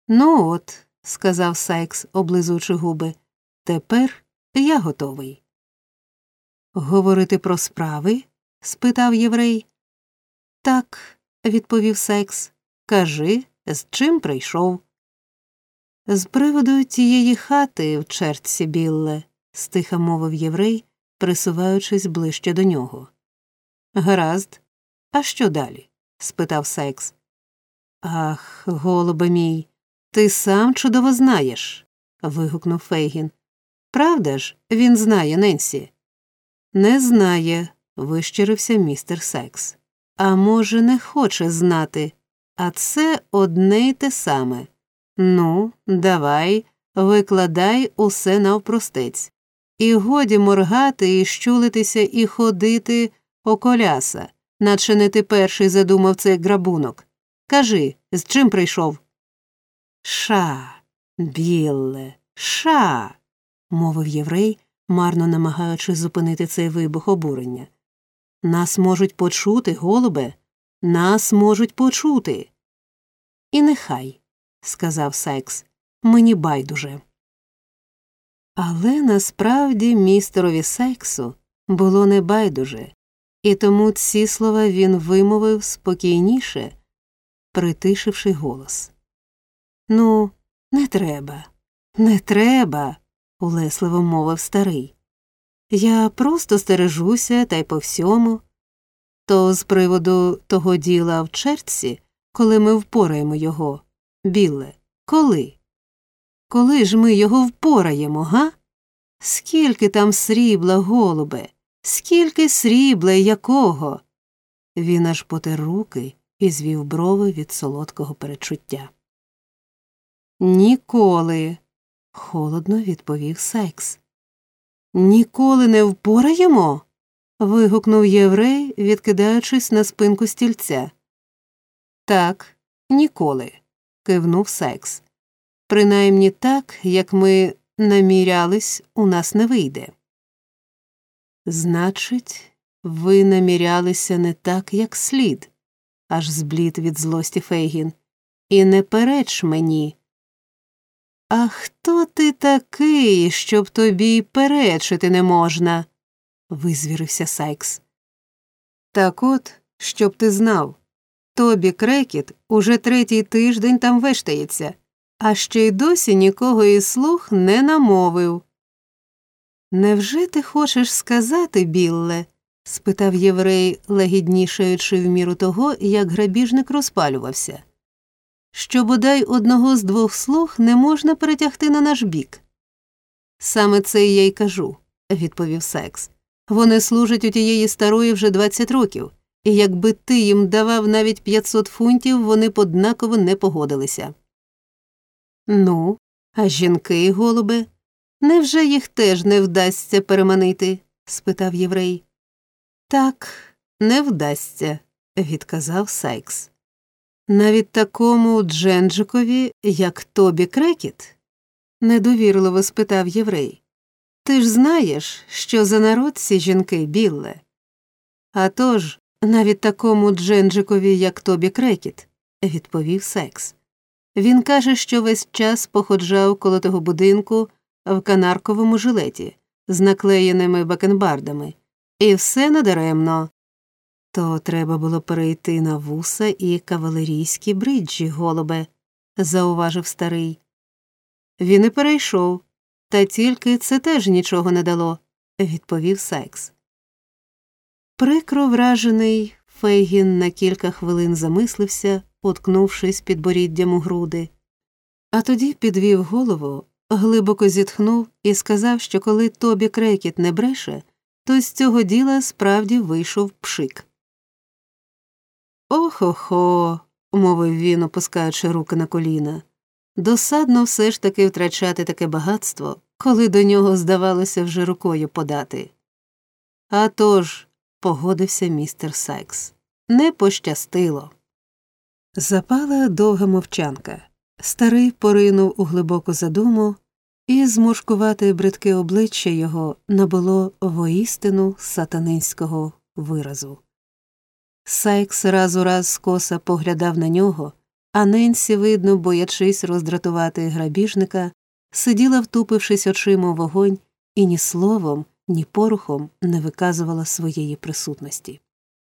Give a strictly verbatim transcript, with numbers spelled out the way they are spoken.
Ну от, – сказав Сайкс, облизуючи губи, – тепер я готовий. Говорити про справи? – спитав єврей. Так, – відповів Сайкс. Кажи, з чим прийшов? З приводу тієї хати в чертці, Білле, – стиха мовив єврей, присуваючись ближче до нього. Гаразд. А що далі? – спитав Сайкс. Ах, голубе мій, ти сам чудово знаєш, – вигукнув Фейгін. Правда ж, він знає Ненсі? Не знає, – вищирився містер Сайкс. А може, не хоче знати, а це одне й те саме. Ну, давай, викладай усе навпростець. І годі моргати, і щулитися, і ходити околяса, наче не ти перший задумав цей грабунок. Кажи, з чим прийшов? Ша, Білле, ша, мовив єврей, марно намагаючись зупинити цей вибух обурення. Нас можуть почути, голубе, нас можуть почути. І нехай, – сказав Сайкс, – мені байдуже. Але насправді містерові Сайксу було не байдуже, і тому ці слова він вимовив спокійніше, притишивши голос. Ну, не треба, не треба, – улесливо мовив старий. Я просто стережуся, та й по всьому. То з приводу того діла в чертці, коли ми впораємо його, Білле, коли? Коли ж ми його впораємо, га? Скільки там срібла, голубе, скільки срібла і якого? Він аж потер руки і звів брови від солодкого передчуття. Ніколи, – холодно відповів Сайкс. Ніколи не впораємо? – вигукнув єврей, відкидаючись на спинку стільця. Так, ніколи, – кивнув Сайкс. Принаймні так, як ми намірялись, у нас не вийде. Значить, ви намірялися не так, як слід, – аж зблід від злості Фейгін. І не переч мені. А хто ти такий, щоб тобі й перечити не можна? – визвірився Сайкс. Так от, щоб ти знав, Тобі Крекіт уже третій тиждень там вештається, а ще й досі нікого із слуг не намовив. «Невже ти хочеш сказати, Білле?» – спитав єврей, лагіднішаючи в міру того, як грабіжник розпалювався. «Що бодай одного з двох слуг не можна перетягти на наш бік?» «Саме це я й кажу», – відповів Сайкс. «Вони служать у тієї старої вже двадцять років, і якби ти їм давав навіть п'ятсот фунтів, вони б однаково не погодилися». «Ну, а жінки, голубе, невже їх теж не вдасться переманити?» – спитав єврей. «Так, не вдасться», – відказав Сайкс. «Навіть такому Дженджикові, як Тобі Крекіт?» – недовірливо спитав єврей. «Ти ж знаєш, що за народ ці жінки, Білле?» «А тож, навіть такому Дженджикові, як Тобі Крекіт», – відповів Сайкс. «Він каже, що весь час походжав коло того будинку в канарковому жилеті з наклеєними бакенбардами. І все надаремно. То треба було перейти на вуса і кавалерійські бриджі, голубе», – зауважив старий. «Він і перейшов, та тільки це теж нічого не дало», – відповів Сайкс. Прикро вражений, Фейгін на кілька хвилин замислився, уткнувшись підборіддям у груди. А тоді підвів голову, глибоко зітхнув і сказав, що коли Тобі Крекіт не бреше, то з цього діла справді вийшов пшик. «Ох-охо», – мовив він, опускаючи руки на коліна. «Досадно все ж таки втрачати таке багатство, коли до нього, здавалося, вже рукою подати». «А тож», – погодився містер Сайкс, – «не пощастило». Запала довга мовчанка. Старий поринув у глибоку задуму, і зморшкувате бридке обличчя його набуло воістину сатанинського виразу. Сайкс раз у раз скоса поглядав на нього, А Ненсі, видно, боячись роздратувати грабіжника, сиділа, втупившись очима у вогонь, і ні словом, ні порухом не виказувала своєї присутності.